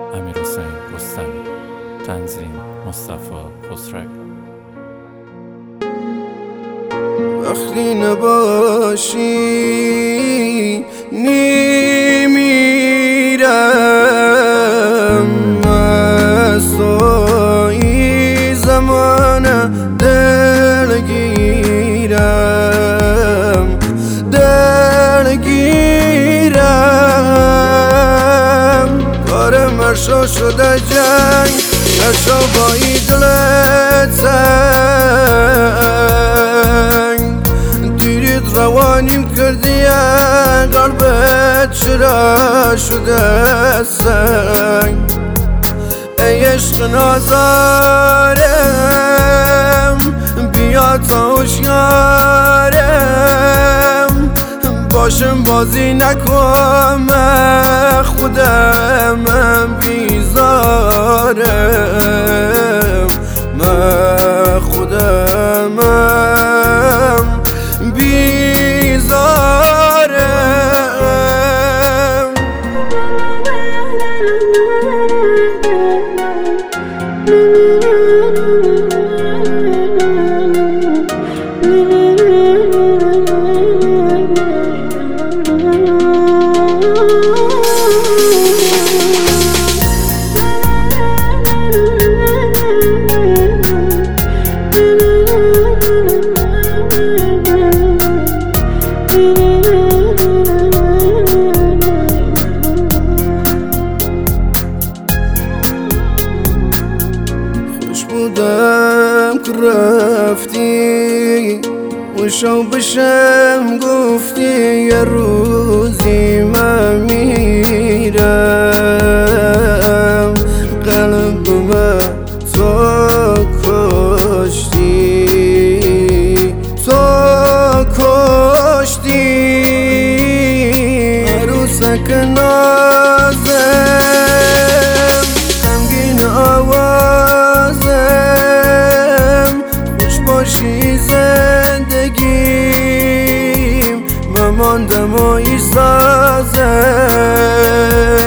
امیرحسین رستمی. تنظیم مصطفی خسروی. وقتی نباشی نمیرم، از توی زمان دلگیرم کار مرشا شده جنگ، مرشا با ای دلت سنگ دیرید روانیم کردی قلبت چرا شده سنگ. ای عشق نازارم بیا تا هوشیارم، باشم بازی نکن من خودم بیزارم، من خودم بیزارم. بودم که رفتی وشو بشم گفتی یه روزی من میرم، قلبم تو کشتی عروسک نازم غمگین آوازم، خوش باشی زندگیم من ماندم و ایسازم.